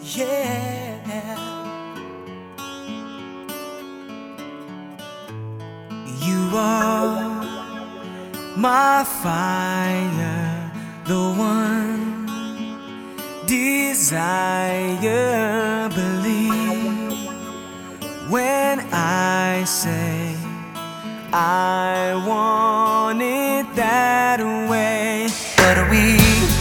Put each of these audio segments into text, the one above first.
Yeah, you are my fire, the one desire. Believe when I say I want it that way. But we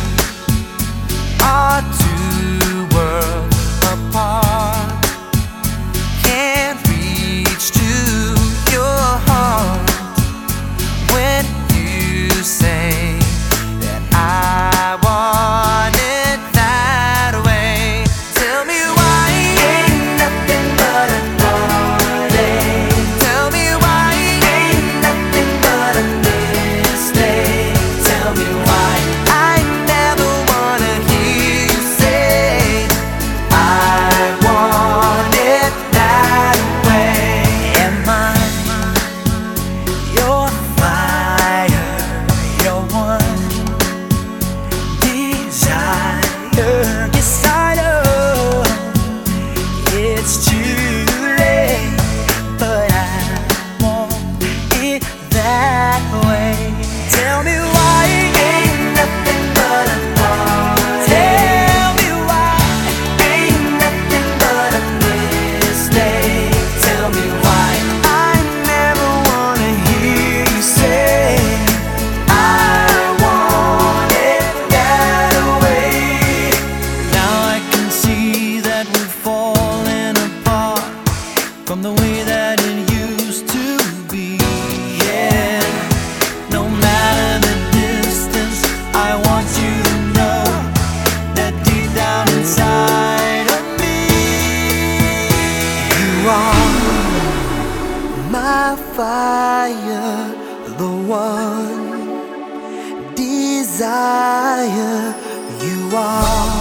are two worlds apart, can't reach to your heart when you say that I want it that way. Tell me why ain't nothing but a heartache. Tell me why ain't nothing but a mistake. Tell me why I never wanna hear you say I want it that way. Am I your fire, your one desire? Yes, I know it's too late, but I want it that way. Tell me why ain't nothing but a heartache. Tell me why ain't nothing but a mistake. Tell me why I never wanna hear you say I want it that way. Now I can see that we've fallen apart from the way that it used to be. Yeah, no matter the distance, I want you to know that deep down inside of me, you are my fire, the one desire. You are